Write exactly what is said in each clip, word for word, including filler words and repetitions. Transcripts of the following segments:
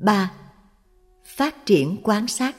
ba. Phát triển quán sát.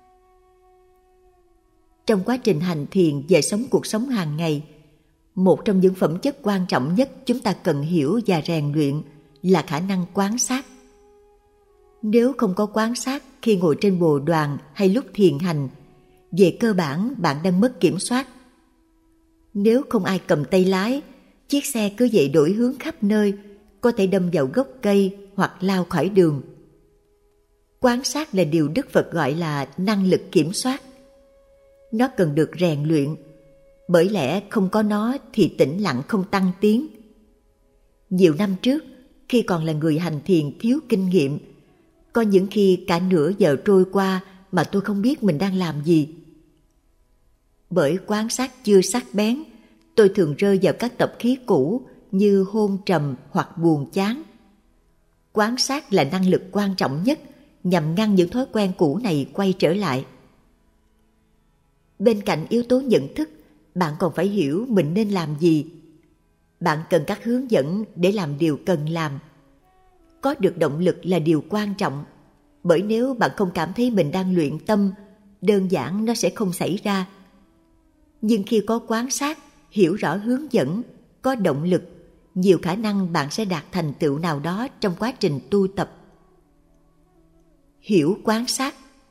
Trong quá trình hành thiền và sống cuộc sống hàng ngày, một trong những phẩm chất quan trọng nhất chúng ta cần hiểu và rèn luyện là khả năng quan sát. Nếu không có quan sát khi ngồi trên bồ đoàn hay lúc thiền hành, về cơ bản bạn đang mất kiểm soát. Nếu không ai cầm tay lái, chiếc xe cứ vậy đổi hướng khắp nơi, có thể đâm vào gốc cây hoặc lao khỏi đường. Quan sát là điều Đức Phật gọi là năng lực kiểm soát. Nó cần được rèn luyện, bởi lẽ không có nó thì tĩnh lặng không tăng tiến. Nhiều năm trước, khi còn là người hành thiền thiếu kinh nghiệm, có những khi cả nửa giờ trôi qua mà tôi không biết mình đang làm gì. Bởi quan sát chưa sắc bén, tôi thường rơi vào các tập khí cũ như hôn trầm hoặc buồn chán. Quan sát là năng lực quan trọng nhất nhằm ngăn những thói quen cũ này quay trở lại. Bên cạnh yếu tố nhận thức, bạn còn phải hiểu mình nên làm gì. Bạn cần các hướng dẫn để làm điều cần làm. Có được động lực là điều quan trọng, bởi nếu bạn không cảm thấy mình đang luyện tâm, đơn giản nó sẽ không xảy ra. Nhưng khi có quan sát, hiểu rõ hướng dẫn, có động lực, nhiều khả năng bạn sẽ đạt thành tựu nào đó trong quá trình tu tập. Hiểu quan sát.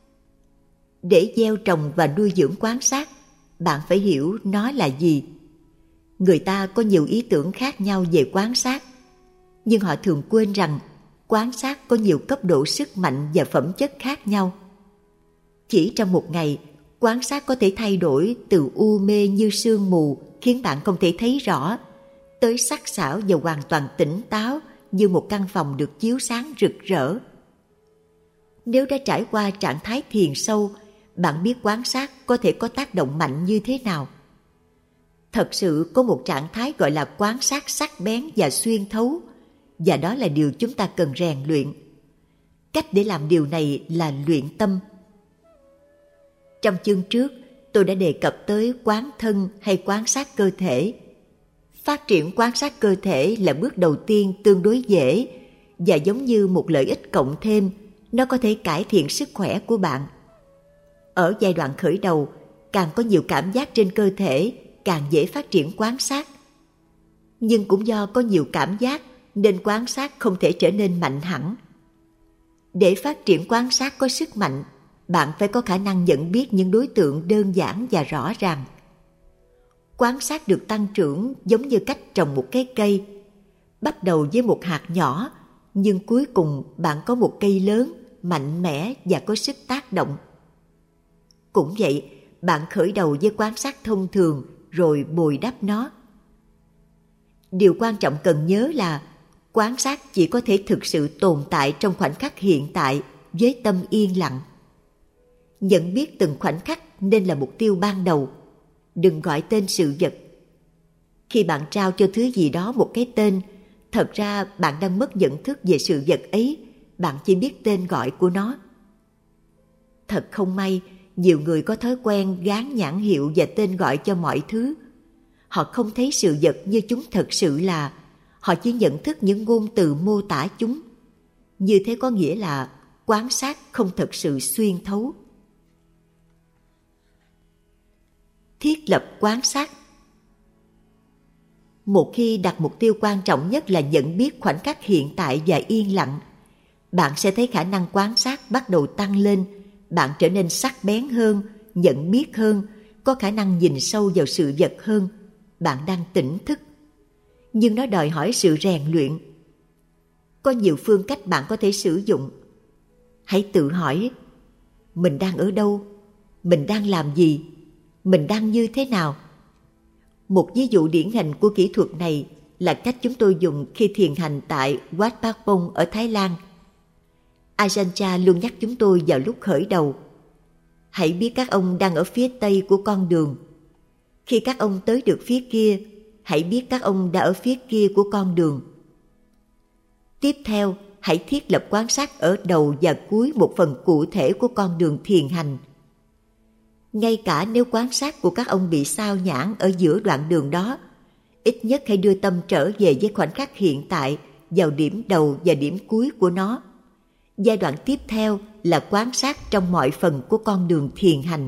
Để gieo trồng và nuôi dưỡng quan sát, bạn phải hiểu nó là gì. Người ta có nhiều ý tưởng khác nhau về quan sát, nhưng họ thường quên rằng quan sát có nhiều cấp độ sức mạnh và phẩm chất khác nhau. Chỉ trong một ngày, quan sát có thể thay đổi từ u mê như sương mù khiến bạn không thể thấy rõ, tới sắc sảo và hoàn toàn tỉnh táo như một căn phòng được chiếu sáng rực rỡ. Nếu đã trải qua trạng thái thiền sâu, bạn biết quan sát có thể có tác động mạnh như thế nào. Thật sự có một trạng thái gọi là quan sát sắc bén và xuyên thấu, và đó là điều chúng ta cần rèn luyện. Cách để làm điều này là luyện tâm. Trong chương trước, tôi đã đề cập tới quán thân hay quan sát cơ thể. Phát triển quan sát cơ thể là bước đầu tiên tương đối dễ, và giống như một lợi ích cộng thêm, nó có thể cải thiện sức khỏe của bạn. Ở giai đoạn khởi đầu, càng có nhiều cảm giác trên cơ thể, càng dễ phát triển quan sát. Nhưng cũng do có nhiều cảm giác, nên quan sát không thể trở nên mạnh hẳn. Để phát triển quan sát có sức mạnh, bạn phải có khả năng nhận biết những đối tượng đơn giản và rõ ràng. Quan sát được tăng trưởng giống như cách trồng một cái cây. Bắt đầu với một hạt nhỏ, nhưng cuối cùng bạn có một cây lớn, mạnh mẽ và có sức tác động. Cũng vậy, bạn khởi đầu với quan sát thông thường rồi bồi đắp nó. Điều quan trọng cần nhớ là quan sát chỉ có thể thực sự tồn tại trong khoảnh khắc hiện tại với tâm yên lặng. Nhận biết từng khoảnh khắc nên là mục tiêu ban đầu. Đừng gọi tên sự vật. Khi bạn trao cho thứ gì đó một cái tên, thật ra bạn đang mất nhận thức về sự vật ấy, bạn chỉ biết tên gọi của nó. Thật không may, nhiều người có thói quen gán nhãn hiệu và tên gọi cho mọi thứ. Họ không thấy sự vật như chúng thật sự là, họ chỉ nhận thức những ngôn từ mô tả chúng. Như thế có nghĩa là quan sát không thật sự xuyên thấu. Thiết lập quan sát. Một khi đặt mục tiêu quan trọng nhất là nhận biết khoảnh khắc hiện tại và yên lặng, bạn sẽ thấy khả năng quan sát bắt đầu tăng lên, bạn trở nên sắc bén hơn, nhận biết hơn, có khả năng nhìn sâu vào sự vật hơn, bạn đang tỉnh thức. Nhưng nó đòi hỏi sự rèn luyện. Có nhiều phương cách bạn có thể sử dụng. Hãy tự hỏi, mình đang ở đâu? Mình đang làm gì? Mình đang như thế nào? Một ví dụ điển hình của kỹ thuật này là cách chúng tôi dùng khi thiền hành tại Wat Pah Bong ở Thái Lan. Ajahn Chah luôn nhắc chúng tôi vào lúc khởi đầu. Hãy biết các ông đang ở phía tây của con đường. Khi các ông tới được phía kia, hãy biết các ông đã ở phía kia của con đường. Tiếp theo, hãy thiết lập quan sát ở đầu và cuối một phần cụ thể của con đường thiền hành. Ngay cả nếu quan sát của các ông bị sao nhãng ở giữa đoạn đường đó, ít nhất hãy đưa tâm trở về với khoảnh khắc hiện tại, vào điểm đầu và điểm cuối của nó. Giai đoạn tiếp theo là quan sát trong mọi phần của con đường thiền hành.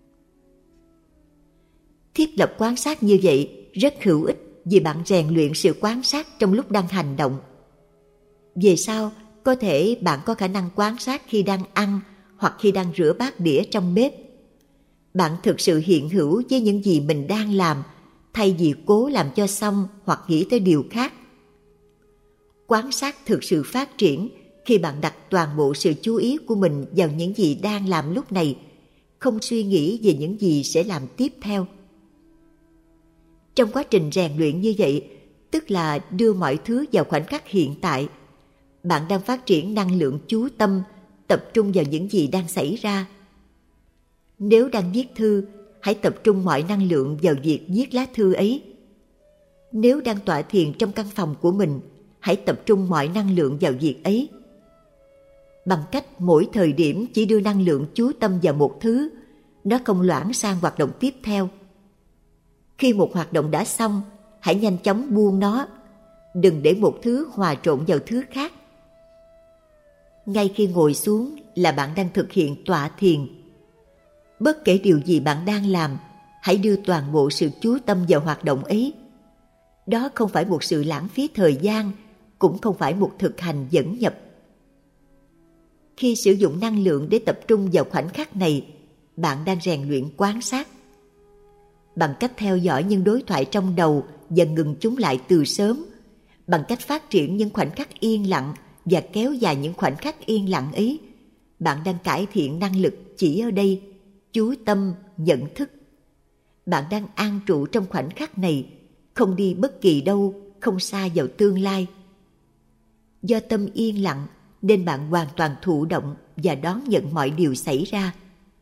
Thiết lập quan sát như vậy rất hữu ích vì bạn rèn luyện sự quan sát trong lúc đang hành động. Về sau, có thể bạn có khả năng quan sát khi đang ăn hoặc khi đang rửa bát đĩa trong bếp. Bạn thực sự hiện hữu với những gì mình đang làm, thay vì cố làm cho xong hoặc nghĩ tới điều khác. Quan sát thực sự phát triển khi bạn đặt toàn bộ sự chú ý của mình vào những gì đang làm lúc này, không suy nghĩ về những gì sẽ làm tiếp theo. Trong quá trình rèn luyện như vậy, tức là đưa mọi thứ vào khoảnh khắc hiện tại, bạn đang phát triển năng lượng chú tâm, tập trung vào những gì đang xảy ra. Nếu đang viết thư, hãy tập trung mọi năng lượng vào việc viết lá thư ấy. Nếu đang tọa thiền trong căn phòng của mình, hãy tập trung mọi năng lượng vào việc ấy. Bằng cách mỗi thời điểm chỉ đưa năng lượng chú tâm vào một thứ, nó không loãng sang hoạt động tiếp theo. Khi một hoạt động đã xong, hãy nhanh chóng buông nó. Đừng để một thứ hòa trộn vào thứ khác. Ngay khi ngồi xuống là bạn đang thực hiện tọa thiền. Bất kể điều gì bạn đang làm, hãy đưa toàn bộ sự chú tâm vào hoạt động ấy. Đó không phải một sự lãng phí thời gian, cũng không phải một thực hành dẫn nhập. Khi sử dụng năng lượng để tập trung vào khoảnh khắc này, bạn đang rèn luyện quan sát. Bằng cách theo dõi những đối thoại trong đầu và ngừng chúng lại từ sớm, bằng cách phát triển những khoảnh khắc yên lặng và kéo dài những khoảnh khắc yên lặng ấy, bạn đang cải thiện năng lực chỉ ở đây, chú tâm, nhận thức. Bạn đang an trụ trong khoảnh khắc này, không đi bất kỳ đâu, không xa vào tương lai. Do tâm yên lặng nên bạn hoàn toàn thụ động và đón nhận mọi điều xảy ra.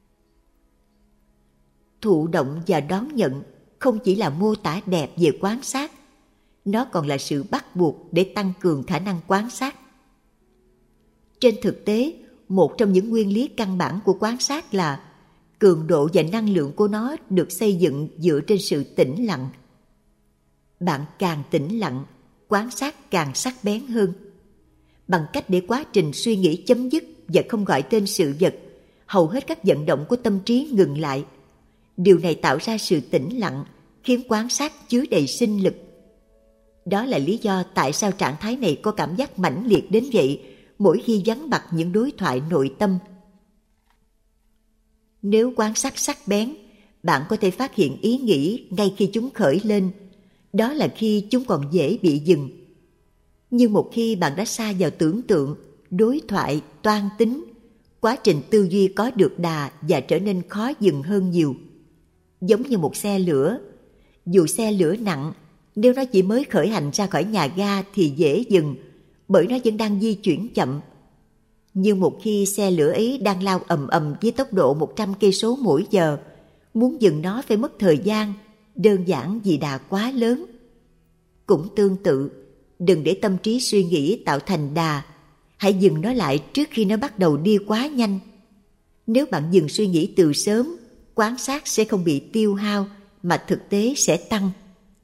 Thụ động và đón nhận không chỉ là mô tả đẹp về quan sát, nó còn là sự bắt buộc để tăng cường khả năng quan sát. Trên thực tế, một trong những nguyên lý căn bản của quan sát là cường độ và năng lượng của nó được xây dựng dựa trên sự tĩnh lặng. Bạn càng tĩnh lặng, quan sát càng sắc bén hơn. Bằng cách để quá trình suy nghĩ chấm dứt và không gọi tên sự vật, hầu hết các vận động của tâm trí ngừng lại. Điều này tạo ra sự tĩnh lặng, khiến quan sát chứa đầy sinh lực. Đó là lý do tại sao trạng thái này có cảm giác mãnh liệt đến vậy mỗi khi vắng bặt những đối thoại nội tâm. Nếu quan sát sắc bén, bạn có thể phát hiện ý nghĩ ngay khi chúng khởi lên. Đó là khi chúng còn dễ bị dừng. Nhưng một khi bạn đã sa vào tưởng tượng, đối thoại, toan tính, quá trình tư duy có được đà và trở nên khó dừng hơn nhiều. Giống như một xe lửa. Dù xe lửa nặng, nếu nó chỉ mới khởi hành ra khỏi nhà ga thì dễ dừng, bởi nó vẫn đang di chuyển chậm. Nhưng một khi xe lửa ấy đang lao ầm ầm với tốc độ một trăm cây số mỗi giờ, muốn dừng nó phải mất thời gian, đơn giản vì đà quá lớn. Cũng tương tự, đừng để tâm trí suy nghĩ tạo thành đà, hãy dừng nó lại trước khi nó bắt đầu đi quá nhanh. Nếu bạn dừng suy nghĩ từ sớm, quan sát sẽ không bị tiêu hao mà thực tế sẽ tăng.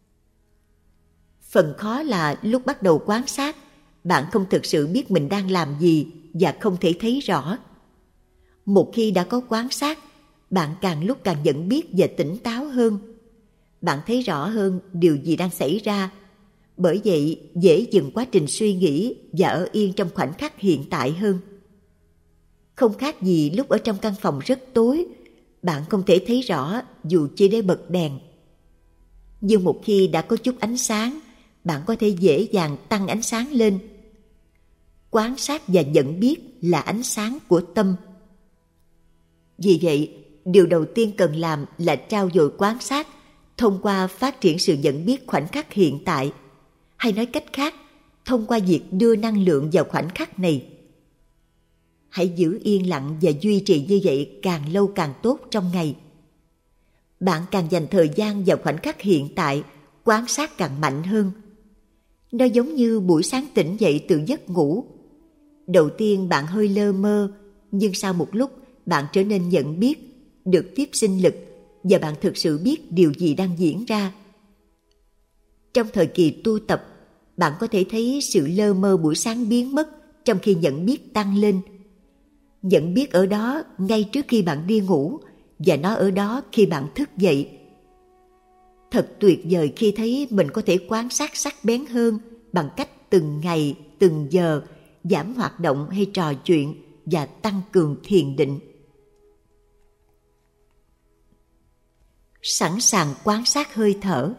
Phần khó là lúc bắt đầu quan sát, bạn không thực sự biết mình đang làm gì và không thể thấy rõ. Một khi đã có quan sát, bạn càng lúc càng nhận biết và tỉnh táo hơn. Bạn thấy rõ hơn điều gì đang xảy ra, bởi vậy dễ dừng quá trình suy nghĩ và ở yên trong khoảnh khắc hiện tại hơn. Không khác gì lúc ở trong căn phòng rất tối, bạn không thể thấy rõ dù chỉ để bật đèn. Nhưng một khi đã có chút ánh sáng, bạn có thể dễ dàng tăng ánh sáng lên. Quan sát và nhận biết là ánh sáng của tâm. Vì vậy, điều đầu tiên cần làm là trau dồi quan sát thông qua phát triển sự nhận biết khoảnh khắc hiện tại, hay nói cách khác, thông qua việc đưa năng lượng vào khoảnh khắc này. Hãy giữ yên lặng và duy trì như vậy càng lâu càng tốt trong ngày. Bạn càng dành thời gian vào khoảnh khắc hiện tại, quan sát càng mạnh hơn. Nó giống như buổi sáng tỉnh dậy từ giấc ngủ. Đầu tiên bạn hơi lơ mơ, nhưng sau một lúc bạn trở nên nhận biết, được tiếp sinh lực và bạn thực sự biết điều gì đang diễn ra. Trong thời kỳ tu tập, bạn có thể thấy sự lơ mơ buổi sáng biến mất trong khi nhận biết tăng lên. Nhận biết ở đó ngay trước khi bạn đi ngủ và nó ở đó khi bạn thức dậy. Thật tuyệt vời khi thấy mình có thể quan sát sắc bén hơn bằng cách từng ngày, từng giờ giảm hoạt động hay trò chuyện và tăng cường thiền định. Sẵn sàng quan sát hơi thở.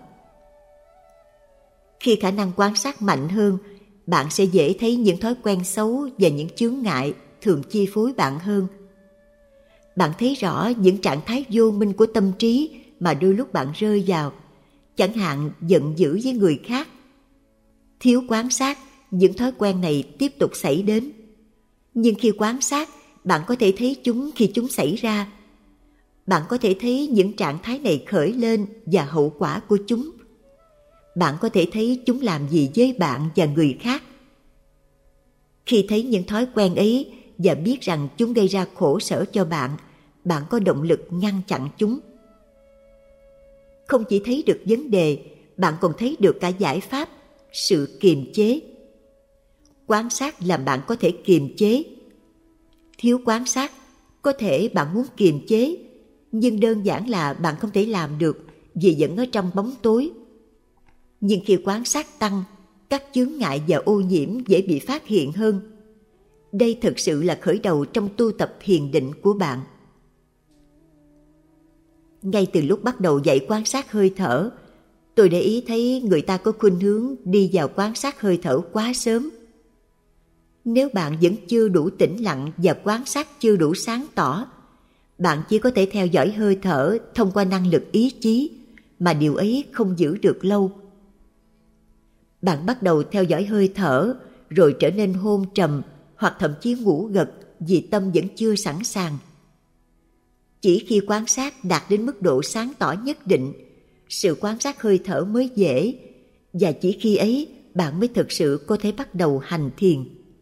Khi khả năng quan sát mạnh hơn, bạn sẽ dễ thấy những thói quen xấu và những chướng ngại thường chi phối bạn hơn. Bạn thấy rõ những trạng thái vô minh của tâm trí mà đôi lúc bạn rơi vào, chẳng hạn giận dữ với người khác. Thiếu quan sát, những thói quen này tiếp tục xảy đến. Nhưng khi quan sát, bạn có thể thấy chúng khi chúng xảy ra. Bạn có thể thấy những trạng thái này khởi lên và hậu quả của chúng. Bạn có thể thấy chúng làm gì với bạn và người khác. Khi thấy những thói quen ấy và biết rằng chúng gây ra khổ sở cho bạn, bạn có động lực ngăn chặn chúng. Không chỉ thấy được vấn đề, bạn còn thấy được cả giải pháp, sự kiềm chế. Quan sát làm bạn có thể kiềm chế. Thiếu quan sát, có thể bạn muốn kiềm chế, nhưng đơn giản là bạn không thể làm được vì vẫn ở trong bóng tối. Nhưng khi quan sát tăng, các chướng ngại và ô nhiễm dễ bị phát hiện hơn. Đây thực sự là khởi đầu trong tu tập thiền định của bạn. Ngay từ lúc bắt đầu dạy quan sát hơi thở, tôi để ý thấy người ta có khuynh hướng đi vào quan sát hơi thở quá sớm. Nếu bạn vẫn chưa đủ tĩnh lặng và quan sát chưa đủ sáng tỏ, bạn chỉ có thể theo dõi hơi thở thông qua năng lực ý chí, mà điều ấy không giữ được lâu. Bạn bắt đầu theo dõi hơi thở, rồi trở nên hôn trầm hoặc thậm chí ngủ gật vì tâm vẫn chưa sẵn sàng. Chỉ khi quan sát đạt đến mức độ sáng tỏ nhất định, sự quan sát hơi thở mới dễ, và chỉ khi ấy bạn mới thực sự có thể bắt đầu hành thiền.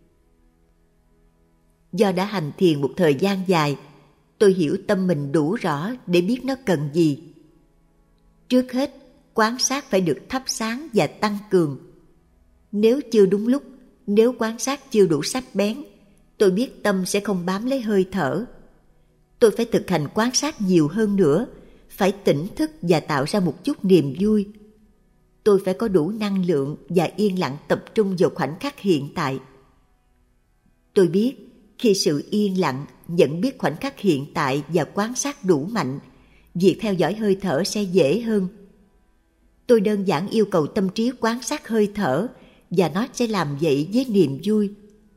Do đã hành thiền một thời gian dài, tôi hiểu tâm mình đủ rõ để biết nó cần gì. Trước hết, quan sát phải được thắp sáng và tăng cường. Nếu chưa đúng lúc, nếu quan sát chưa đủ sắc bén, tôi biết tâm sẽ không bám lấy hơi thở. Tôi phải thực hành quan sát nhiều hơn nữa, phải tỉnh thức và tạo ra một chút niềm vui. Tôi phải có đủ năng lượng và yên lặng tập trung vào khoảnh khắc hiện tại. Tôi biết, khi sự yên lặng, nhận biết khoảnh khắc hiện tại và quan sát đủ mạnh, việc theo dõi hơi thở sẽ dễ hơn. Tôi đơn giản yêu cầu tâm trí quan sát hơi thở, và nó sẽ làm vậy với niềm vui.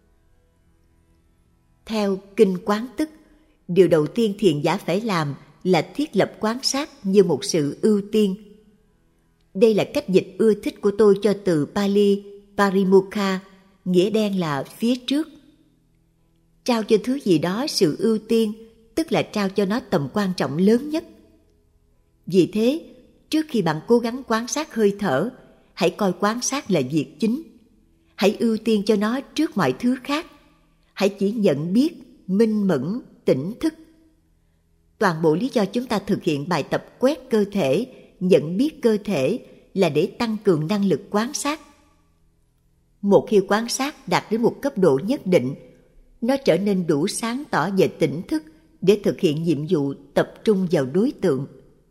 Theo Kinh Quán Tức, điều đầu tiên thiền giả phải làm là thiết lập quan sát như một sự ưu tiên. Đây là cách dịch ưa thích của tôi cho từ Pali Parimukha, nghĩa đen là phía trước. Trao cho thứ gì đó sự ưu tiên, tức là trao cho nó tầm quan trọng lớn nhất. Vì thế, trước khi bạn cố gắng quan sát hơi thở, hãy coi quan sát là việc chính. Hãy ưu tiên cho nó trước mọi thứ khác. Hãy chỉ nhận biết, minh mẫn, tỉnh thức. Toàn bộ lý do chúng ta thực hiện bài tập quét cơ thể, nhận biết cơ thể là để tăng cường năng lực quan sát. Một khi quan sát đạt đến một cấp độ nhất định, nó trở nên đủ sáng tỏ về tỉnh thức để thực hiện nhiệm vụ tập trung vào đối tượng.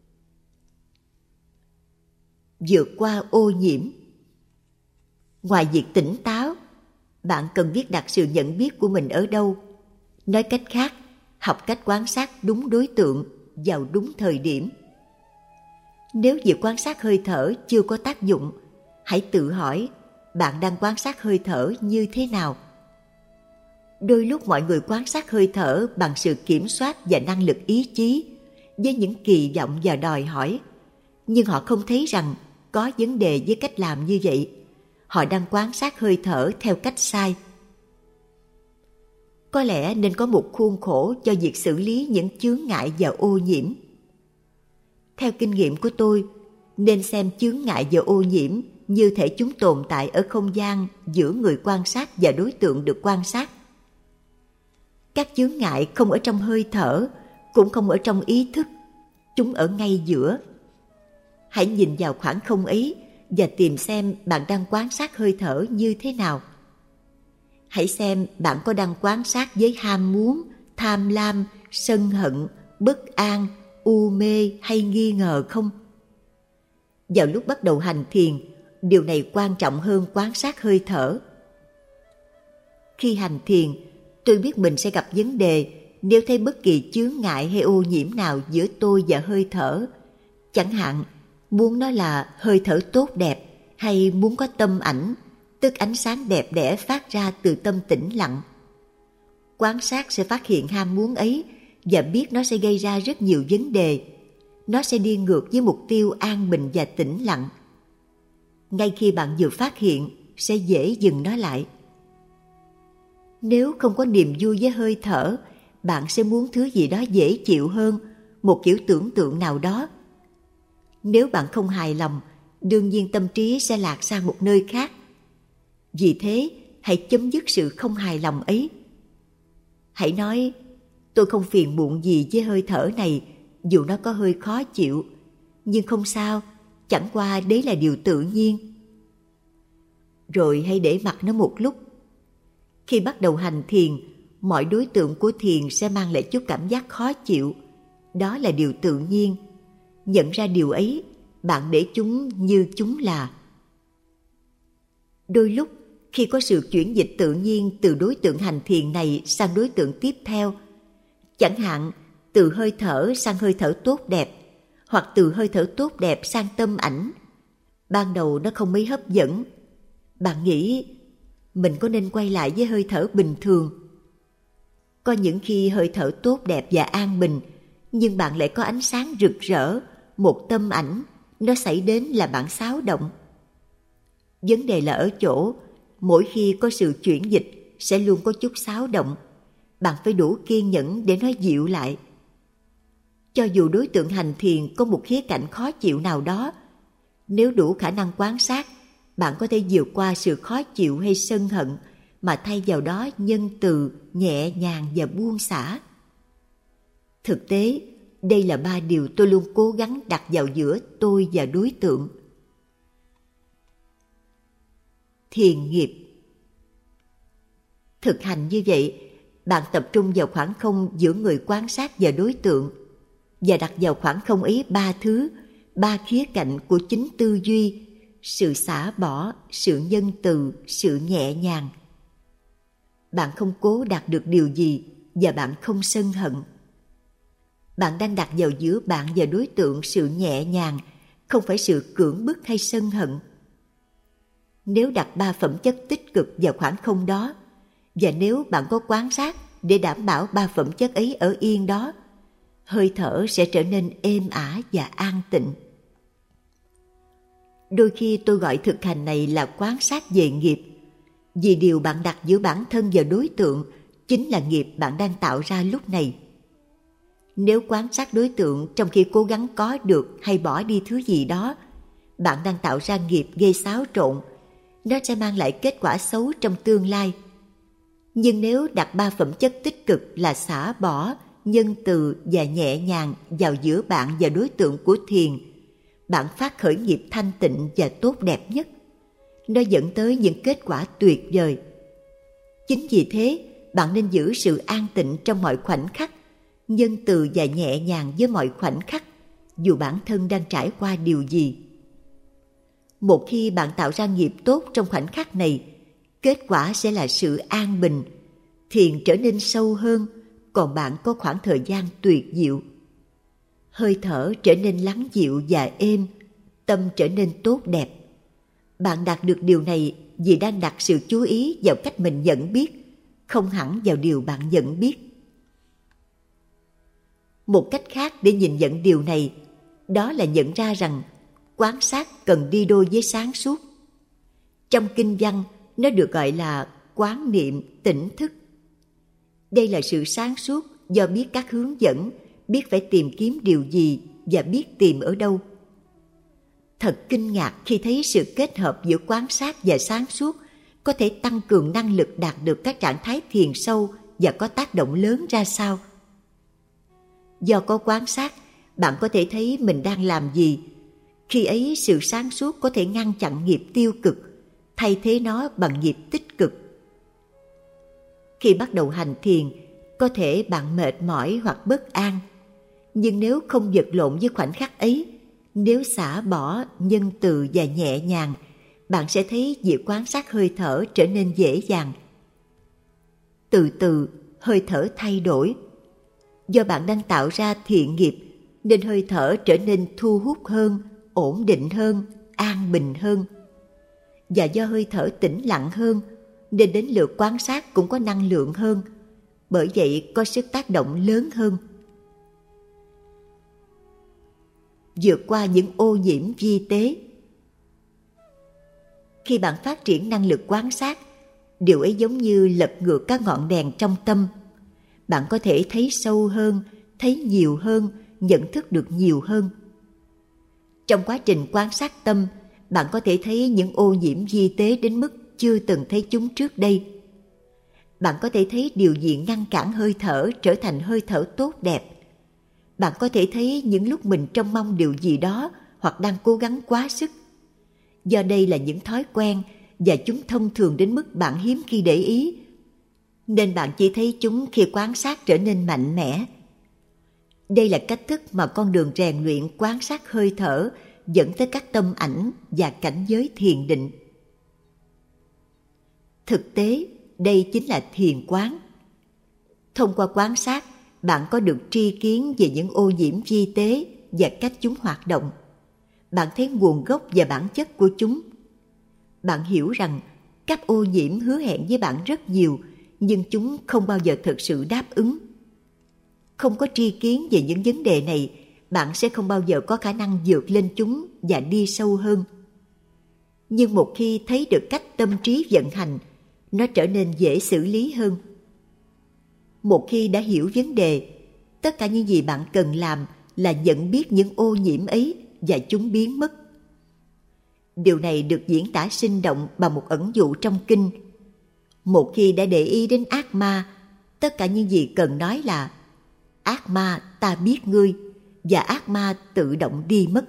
Vượt qua ô nhiễm. Ngoài việc tỉnh táo, bạn cần biết đặt sự nhận biết của mình ở đâu. Nói cách khác, học cách quan sát đúng đối tượng vào đúng thời điểm. Nếu việc quan sát hơi thở chưa có tác dụng, hãy tự hỏi bạn đang quan sát hơi thở như thế nào. Đôi lúc mọi người quan sát hơi thở bằng sự kiểm soát và năng lực ý chí, với những kỳ vọng và đòi hỏi, nhưng họ không thấy rằng có vấn đề với cách làm như vậy. Họ đang quan sát hơi thở theo cách sai. Có lẽ nên có một khuôn khổ cho việc xử lý những chướng ngại và ô nhiễm. Theo kinh nghiệm của tôi, nên xem chướng ngại và ô nhiễm như thể chúng tồn tại ở không gian giữa người quan sát và đối tượng được quan sát. Các chướng ngại không ở trong hơi thở, cũng không ở trong ý thức. Chúng ở ngay giữa. Hãy nhìn vào khoảng không ấy và tìm xem bạn đang quan sát hơi thở như thế nào. hãy xem bạn có đang quan sát với ham muốn, tham lam, sân hận, bất an, u mê hay nghi ngờ không? Vào lúc bắt đầu hành thiền, điều này quan trọng hơn quan sát hơi thở. Khi hành thiền, tôi biết mình sẽ gặp vấn đề nếu thấy bất kỳ chướng ngại hay ô nhiễm nào giữa tôi và hơi thở. Chẳng hạn, muốn nó là hơi thở tốt đẹp hay muốn có tâm ảnh, tức ánh sáng đẹp đẽ phát ra từ tâm tĩnh lặng. Quan sát sẽ phát hiện ham muốn ấy và biết nó sẽ gây ra rất nhiều vấn đề. Nó sẽ đi ngược với mục tiêu an bình và tĩnh lặng. Ngay khi bạn vừa phát hiện, sẽ dễ dừng nó lại. Nếu không có niềm vui với hơi thở, bạn sẽ muốn thứ gì đó dễ chịu hơn, một kiểu tưởng tượng nào đó. Nếu bạn không hài lòng, đương nhiên tâm trí sẽ lạc sang một nơi khác. Vì thế, hãy chấm dứt sự không hài lòng ấy. Hãy nói, tôi không phiền muộn gì với hơi thở này, dù nó có hơi khó chịu. Nhưng không sao, chẳng qua đấy là điều tự nhiên. Rồi hãy để mặc nó một lúc. Khi bắt đầu hành thiền, mọi đối tượng của thiền sẽ mang lại chút cảm giác khó chịu. Đó là điều tự nhiên. Nhận ra điều ấy, bạn để chúng như chúng là. Đôi lúc, khi có sự chuyển dịch tự nhiên từ đối tượng hành thiền này sang đối tượng tiếp theo, chẳng hạn từ hơi thở sang hơi thở tốt đẹp, hoặc từ hơi thở tốt đẹp sang tâm ảnh, ban đầu nó không mấy hấp dẫn. Bạn nghĩ, mình có nên quay lại với hơi thở bình thường? Có những khi hơi thở tốt đẹp và an bình, nhưng bạn lại có ánh sáng rực rỡ, một tâm ảnh, nó xảy đến là bạn xáo động. Vấn đề là ở chỗ, mỗi khi có sự chuyển dịch sẽ luôn có chút xáo động. Bạn phải đủ kiên nhẫn để nó dịu lại. Cho dù đối tượng hành thiền có một khía cạnh khó chịu nào đó, nếu đủ khả năng quan sát, bạn có thể vượt qua sự khó chịu hay sân hận, mà thay vào đó nhân từ, nhẹ nhàng và buông xả. Thực tế, đây là ba điều tôi luôn cố gắng đặt vào giữa tôi và đối tượng. Thiền nghiệp. Thực hành như vậy, bạn tập trung vào khoảng không giữa người quan sát và đối tượng, và đặt vào khoảng không ấy ba thứ, ba khía cạnh của chính tư duy: sự xả bỏ, sự nhân từ, sự nhẹ nhàng. Bạn không cố đạt được điều gì và bạn không sân hận. Bạn đang đặt vào giữa bạn và đối tượng sự nhẹ nhàng, không phải sự cưỡng bức hay sân hận. Nếu đặt ba phẩm chất tích cực vào khoảng không đó, và nếu bạn có quan sát để đảm bảo ba phẩm chất ấy ở yên đó, hơi thở sẽ trở nên êm ả và an tịnh. Đôi khi tôi gọi thực hành này là quan sát về nghiệp, vì điều bạn đặt giữa bản thân và đối tượng chính là nghiệp bạn đang tạo ra lúc này. Nếu quan sát đối tượng trong khi cố gắng có được hay bỏ đi thứ gì đó, bạn đang tạo ra nghiệp gây xáo trộn. Nó sẽ mang lại kết quả xấu trong tương lai. Nhưng nếu đặt ba phẩm chất tích cực là xả bỏ, nhân từ và nhẹ nhàng vào giữa bạn và đối tượng của thiền, bạn phát khởi nghiệp thanh tịnh và tốt đẹp nhất. Nó dẫn tới những kết quả tuyệt vời. Chính vì thế, bạn nên giữ sự an tịnh trong mọi khoảnh khắc, nhân từ và nhẹ nhàng với mọi khoảnh khắc, dù bản thân đang trải qua điều gì. Một khi bạn tạo ra nghiệp tốt trong khoảnh khắc này, kết quả sẽ là sự an bình, thiền trở nên sâu hơn, còn bạn có khoảng thời gian tuyệt diệu. Hơi thở trở nên lắng dịu và êm, tâm trở nên tốt đẹp. Bạn đạt được điều này vì đang đặt sự chú ý vào cách mình nhận biết, không hẳn vào điều bạn nhận biết. Một cách khác để nhìn nhận điều này, đó là nhận ra rằng quan sát cần đi đôi với sáng suốt. Trong kinh văn, nó được gọi là quán niệm tỉnh thức. Đây là sự sáng suốt do biết các hướng dẫn, biết phải tìm kiếm điều gì và biết tìm ở đâu. Thật kinh ngạc khi thấy sự kết hợp giữa quan sát và sáng suốt có thể tăng cường năng lực đạt được các trạng thái thiền sâu và có tác động lớn ra sao. Do có quan sát, bạn có thể thấy mình đang làm gì. Khi ấy sự sáng suốt có thể ngăn chặn nghiệp tiêu cực, thay thế nó bằng nghiệp tích cực. Khi bắt đầu hành thiền, có thể bạn mệt mỏi hoặc bất an. Nhưng nếu không vật lộn với khoảnh khắc ấy, nếu xả bỏ, nhân từ và nhẹ nhàng, bạn sẽ thấy việc quan sát hơi thở trở nên dễ dàng. Từ từ, hơi thở thay đổi. Do bạn đang tạo ra thiện nghiệp, nên hơi thở trở nên thu hút hơn, ổn định hơn, an bình hơn. Và do hơi thở tĩnh lặng hơn, nên đến lượt quan sát cũng có năng lượng hơn, bởi vậy có sức tác động lớn hơn. Vượt qua những ô nhiễm vi tế. Khi bạn phát triển năng lực quan sát, điều ấy giống như lật ngược các ngọn đèn trong tâm. Bạn có thể thấy sâu hơn, thấy nhiều hơn, nhận thức được nhiều hơn. Trong quá trình quan sát tâm, bạn có thể thấy những ô nhiễm vi tế đến mức chưa từng thấy chúng trước đây. Bạn có thể thấy điều gì ngăn cản hơi thở trở thành hơi thở tốt đẹp. Bạn có thể thấy những lúc mình trông mong điều gì đó hoặc đang cố gắng quá sức. Do đây là những thói quen và chúng thông thường đến mức bạn hiếm khi để ý, nên bạn chỉ thấy chúng khi quan sát trở nên mạnh mẽ. Đây là cách thức mà con đường rèn luyện quan sát hơi thở dẫn tới các tâm ảnh và cảnh giới thiền định. Thực tế, đây chính là thiền quán. Thông qua quan sát, bạn có được tri kiến về những ô nhiễm vi tế và cách chúng hoạt động. Bạn thấy nguồn gốc và bản chất của chúng. Bạn hiểu rằng các ô nhiễm hứa hẹn với bạn rất nhiều, nhưng chúng không bao giờ thực sự đáp ứng. Không có tri kiến về những vấn đề này, bạn sẽ không bao giờ có khả năng vượt lên chúng và đi sâu hơn. Nhưng một khi thấy được cách tâm trí vận hành, nó trở nên dễ xử lý hơn. Một khi đã hiểu vấn đề, tất cả những gì bạn cần làm là nhận biết những ô nhiễm ấy và chúng biến mất. Điều này được diễn tả sinh động bằng một ẩn dụ trong kinh. Một khi đã để ý đến ác ma, tất cả những gì cần nói là: ác ma, ta biết ngươi, và ác ma tự động đi mất.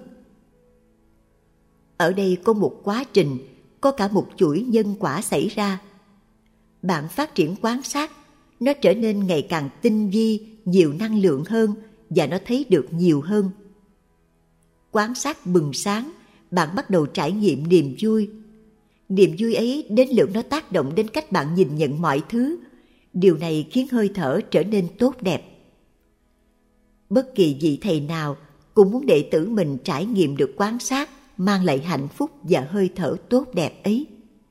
Ở đây có một quá trình, có cả một chuỗi nhân quả xảy ra. Bạn phát triển quan sát, nó trở nên ngày càng tinh vi, nhiều năng lượng hơn và nó thấy được nhiều hơn. Quan sát bừng sáng, bạn bắt đầu trải nghiệm niềm vui. Niềm vui ấy đến lượt nó tác động đến cách bạn nhìn nhận mọi thứ. Điều này khiến hơi thở trở nên tốt đẹp. Bất kỳ vị thầy nào cũng muốn đệ tử mình trải nghiệm được quan sát mang lại hạnh phúc và hơi thở tốt đẹp ấy.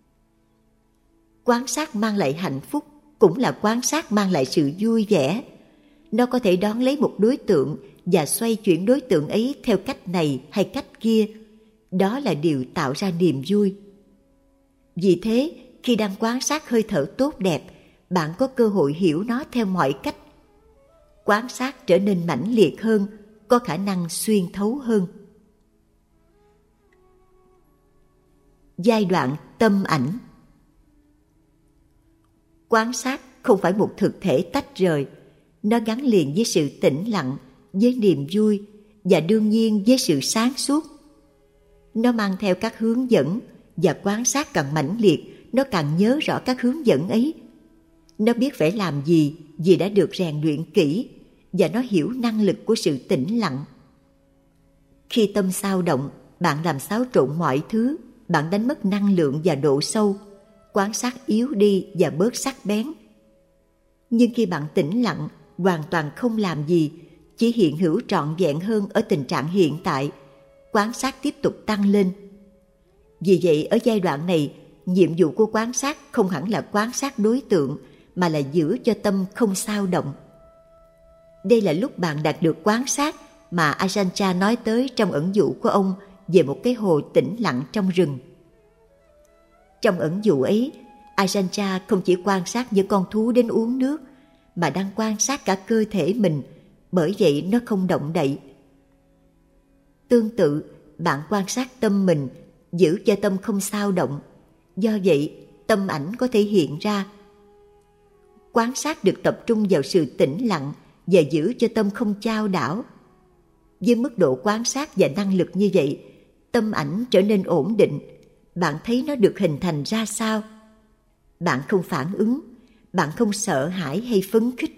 Quan sát mang lại hạnh phúc cũng là quan sát mang lại sự vui vẻ. Nó có thể đón lấy một đối tượng và xoay chuyển đối tượng ấy theo cách này hay cách kia. Đó là điều tạo ra niềm vui. Vì thế, khi đang quan sát hơi thở tốt đẹp, bạn có cơ hội hiểu nó theo mọi cách. Quan sát trở nên mãnh liệt hơn, có khả năng xuyên thấu hơn. Giai đoạn tâm ảnh. Quan sát không phải một thực thể tách rời, nó gắn liền với sự tĩnh lặng, với niềm vui và đương nhiên với sự sáng suốt. Nó mang theo các hướng dẫn, và quan sát càng mãnh liệt, nó càng nhớ rõ các hướng dẫn ấy. Nó biết phải làm gì vì đã được rèn luyện kỹ, và nó hiểu năng lực của sự tĩnh lặng. Khi tâm xao động, bạn làm xáo trộn mọi thứ, bạn đánh mất năng lượng và độ sâu, quan sát yếu đi và bớt sắc bén. Nhưng khi bạn tĩnh lặng, hoàn toàn không làm gì, chỉ hiện hữu trọn vẹn hơn ở tình trạng hiện tại, quan sát tiếp tục tăng lên. Vì vậy, ở giai đoạn này, nhiệm vụ của quan sát không hẳn là quan sát đối tượng, mà là giữ cho tâm không xao động. Đây là lúc bạn đạt được quan sát mà Ajahn Chah nói tới trong ẩn dụ của ông về một cái hồ tĩnh lặng trong rừng. Trong ẩn dụ ấy, Ajahn Chah không chỉ quan sát những con thú đến uống nước, mà đang quan sát cả cơ thể mình, bởi vậy nó không động đậy. Tương tự, bạn quan sát tâm mình, giữ cho tâm không xao động. Do vậy, tâm ảnh có thể hiện ra. Quan sát được tập trung vào sự tĩnh lặng và giữ cho tâm không chao đảo. Với mức độ quan sát và năng lực như vậy, tâm ảnh trở nên ổn định. Bạn thấy nó được hình thành ra sao? Bạn không phản ứng, bạn không sợ hãi hay phấn khích.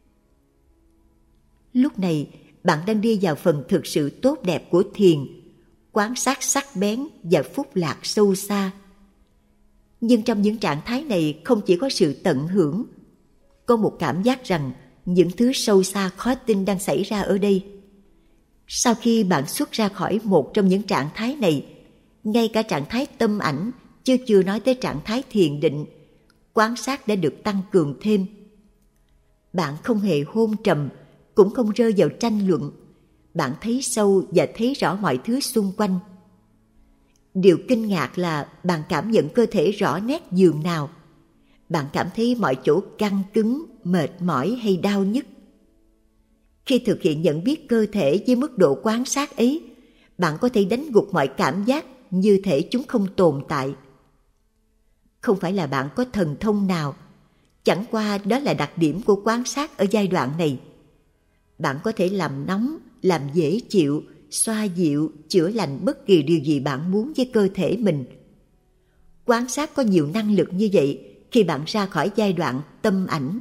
Lúc này, bạn đang đi vào phần thực sự tốt đẹp của thiền, quan sát sắc bén và phúc lạc sâu xa. Nhưng trong những trạng thái này không chỉ có sự tận hưởng, có một cảm giác rằng những thứ sâu xa khó tin đang xảy ra ở đây. Sau khi bạn xuất ra khỏi một trong những trạng thái này, ngay cả trạng thái tâm ảnh, chứ chưa nói tới trạng thái thiền định, quan sát đã được tăng cường thêm. Bạn không hề hôn trầm, cũng không rơi vào tranh luận. Bạn thấy sâu và thấy rõ mọi thứ xung quanh. Điều kinh ngạc là bạn cảm nhận cơ thể rõ nét dường nào. Bạn cảm thấy mọi chỗ căng cứng, mệt mỏi hay đau nhức. Khi thực hiện nhận biết cơ thể với mức độ quan sát ấy, bạn có thể đánh gục mọi cảm giác như thể chúng không tồn tại. Không phải là bạn có thần thông nào, chẳng qua đó là đặc điểm của quan sát ở giai đoạn này. Bạn có thể làm nóng, làm dễ chịu, xoa dịu, chữa lành bất kỳ điều gì bạn muốn với cơ thể mình. Quan sát có nhiều năng lực như vậy khi bạn ra khỏi giai đoạn tâm ảnh.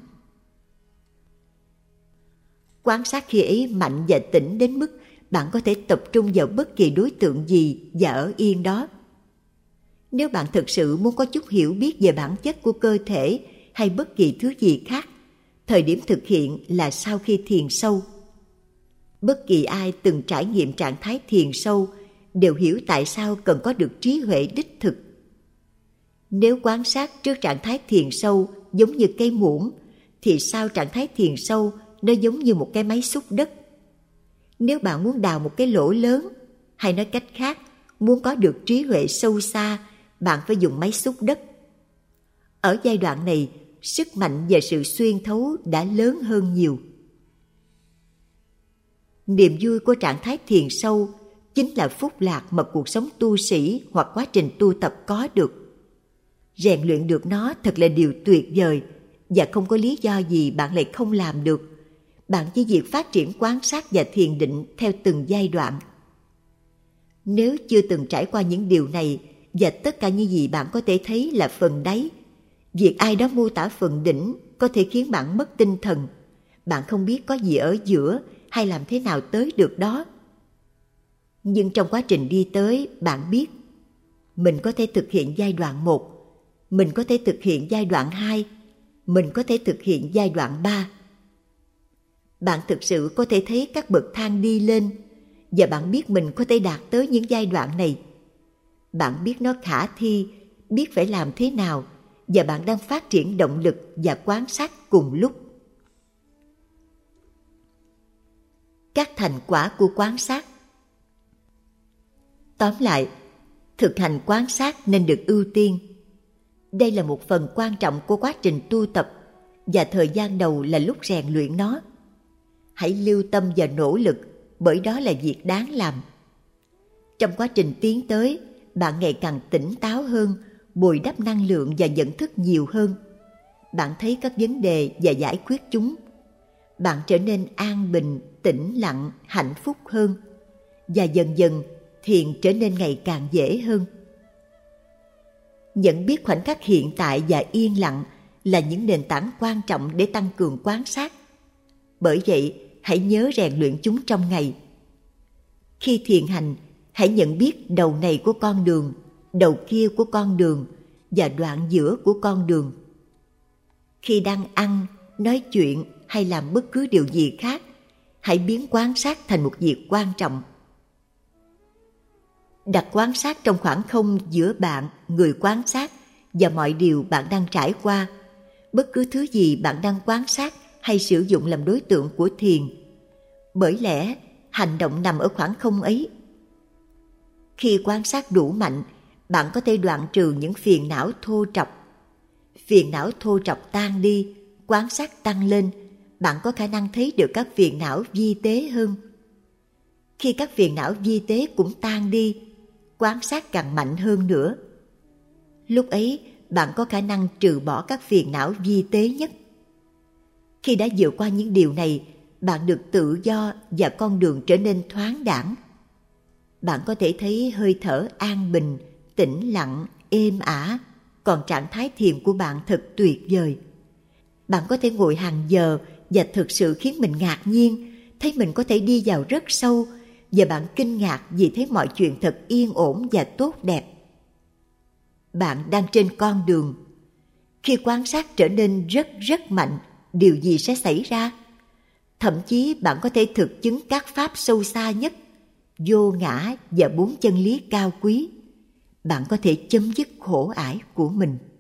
Quan sát khi ấy mạnh và tỉnh đến mức bạn có thể tập trung vào bất kỳ đối tượng gì và ở yên đó. Nếu bạn thực sự muốn có chút hiểu biết về bản chất của cơ thể hay bất kỳ thứ gì khác, thời điểm thực hiện là sau khi thiền sâu. Bất kỳ ai từng trải nghiệm trạng thái thiền sâu đều hiểu tại sao cần có được trí huệ đích thực. Nếu quan sát trước trạng thái thiền sâu giống như cây muỗng, thì sau trạng thái thiền sâu nó giống như một cái máy xúc đất. Nếu bạn muốn đào một cái lỗ lớn, hay nói cách khác, muốn có được trí huệ sâu xa, bạn phải dùng máy xúc đất. Ở giai đoạn này, sức mạnh và sự xuyên thấu đã lớn hơn nhiều. Niềm vui của trạng thái thiền sâu chính là phúc lạc mà cuộc sống tu sĩ hoặc quá trình tu tập có được. Rèn luyện được nó thật là điều tuyệt vời, và không có lý do gì bạn lại không làm được. Bạn chỉ việc phát triển quan sát và thiền định theo từng giai đoạn. Nếu chưa từng trải qua những điều này, và tất cả những gì bạn có thể thấy là phần đáy, việc ai đó mô tả phần đỉnh có thể khiến bạn mất tinh thần. Bạn không biết có gì ở giữa hay làm thế nào tới được đó. Nhưng trong quá trình đi tới, bạn biết mình có thể thực hiện giai đoạn một, mình có thể thực hiện giai đoạn hai, mình có thể thực hiện giai đoạn ba. Bạn thực sự có thể thấy các bậc thang đi lên, và bạn biết mình có thể đạt tới những giai đoạn này. Bạn biết nó khả thi, biết phải làm thế nào, và bạn đang phát triển động lực và quan sát cùng lúc. Các thành quả của quan sát. Tóm lại, thực hành quan sát nên được ưu tiên. Đây là một phần quan trọng của quá trình tu tập, và thời gian đầu là lúc rèn luyện nó. Hãy lưu tâm và nỗ lực, bởi đó là việc đáng làm. Trong quá trình tiến tới, bạn ngày càng tỉnh táo hơn, bồi đắp năng lượng và nhận thức nhiều hơn. Bạn thấy các vấn đề và giải quyết chúng. Bạn trở nên an bình, tĩnh lặng, hạnh phúc hơn. Và dần dần, thiền trở nên ngày càng dễ hơn. Nhận biết khoảnh khắc hiện tại và yên lặng là những nền tảng quan trọng để tăng cường quan sát. Bởi vậy, hãy nhớ rèn luyện chúng trong ngày. Khi thiền hành, hãy nhận biết đầu này của con đường, đầu kia của con đường và đoạn giữa của con đường. Khi đang ăn, nói chuyện hay làm bất cứ điều gì khác, hãy biến quan sát thành một việc quan trọng. Đặt quan sát trong khoảng không giữa bạn, người quan sát và mọi điều bạn đang trải qua. Bất cứ thứ gì bạn đang quan sát hay sử dụng làm đối tượng của thiền. Bởi lẽ, hành động nằm ở khoảng không ấy. Khi quan sát đủ mạnh, bạn có thể đoạn trừ những phiền não thô trọc. Phiền não thô trọc tan đi, quan sát tăng lên, bạn có khả năng thấy được các phiền não vi tế hơn. Khi các phiền não vi tế cũng tan đi, quan sát càng mạnh hơn nữa. Lúc ấy, bạn có khả năng trừ bỏ các phiền não vi tế nhất. Khi đã vượt qua những điều này, bạn được tự do và con đường trở nên thoáng đãng. Bạn có thể thấy hơi thở an bình, tĩnh lặng, êm ả, còn trạng thái thiền của bạn thật tuyệt vời. bạn có thể ngồi hàng giờ và thực sự khiến mình ngạc nhiên, thấy mình có thể đi vào rất sâu, và bạn kinh ngạc vì thấy mọi chuyện thật yên ổn và tốt đẹp. Bạn đang trên con đường. Khi quan sát trở nên rất rất mạnh, điều gì sẽ xảy ra? Thậm chí bạn có thể thực chứng các pháp sâu xa nhất, vô ngã và bốn chân lý cao quý. Bạn có thể chấm dứt khổ ải của mình.